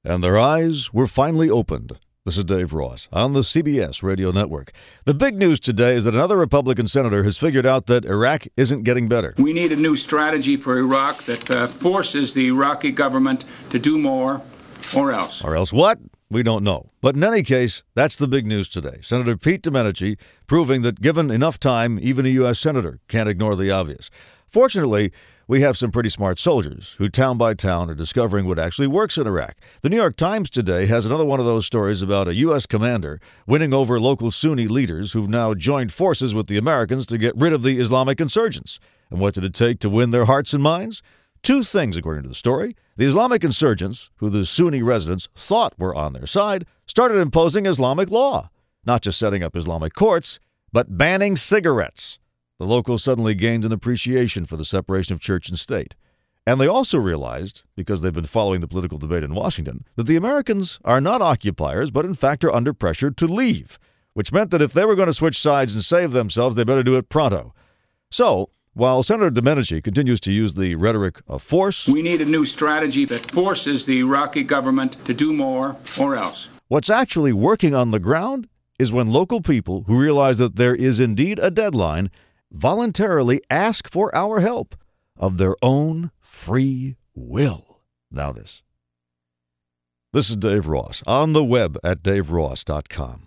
and their eyes were finally opened. This is Dave Ross on the CBS Radio Network. The big news today is that another Republican senator has figured out that Iraq isn't getting better. We need a new strategy for Iraq that forces the Iraqi government to do more or else. Or else what? We don't know. But in any case, that's the big news today. Senator Pete Domenici proving that given enough time, even a U.S. senator can't ignore the obvious. Fortunately, we have some pretty smart soldiers who town by town are discovering what actually works in Iraq. The New York Times today has another one of those stories about a U.S. commander winning over local Sunni leaders who've now joined forces with the Americans to get rid of the Islamic insurgents. And what did it take to win their hearts and minds? Two things, according to the story. The Islamic insurgents, who the Sunni residents thought were on their side, started imposing Islamic law, not just setting up Islamic courts, but banning cigarettes. The locals suddenly gained an appreciation for the separation of church and state. And they also realized, because they've been following the political debate in Washington, that the Americans are not occupiers, but in fact are under pressure to leave, which meant that if they were going to switch sides and save themselves, they better do it pronto. So, while Senator Domenici continues to use the rhetoric of force, we need a new strategy that forces the Iraqi government to do more or else. What's actually working on the ground is when local people who realize that there is indeed a deadline voluntarily ask for our help of their own free will. Now this. This is Dave Ross on the web at daveross.com.